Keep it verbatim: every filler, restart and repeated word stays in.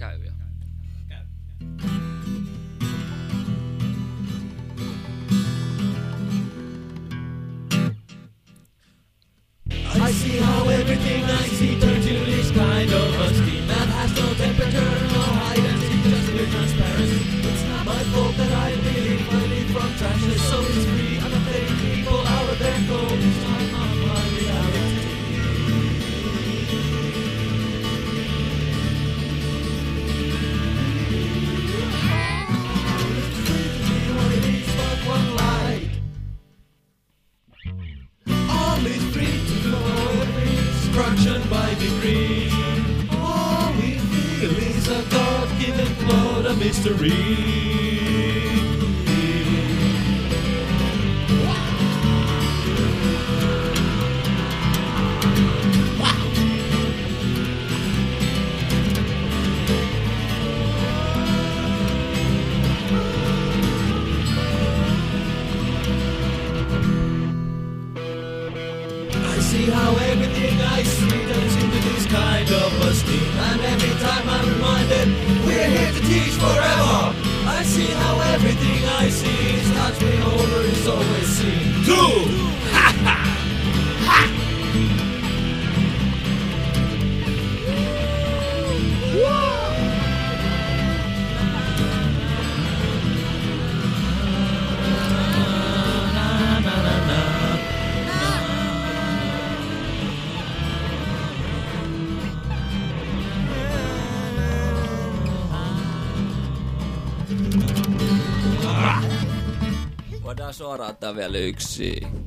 käy jo. Käy. I see how everything I see turns to this kind of a steam that has no temperature, no height, and it's just clear transparent. It's not my fault that I really find it from trashes, so it's free. I'm not letting people out of their cold. It's not my reality. What it is but one light. All is free to know every instruction by degree. All we feel is a God-given cloud of mystery. I see how everything I see turns into this kind of a steam, and every time I'm reminded we're here to teach forever. I see how everything I see starts me over is always seen. Two! Ha ha! Ha! Voidaan suoraan ottaa vielä yksi.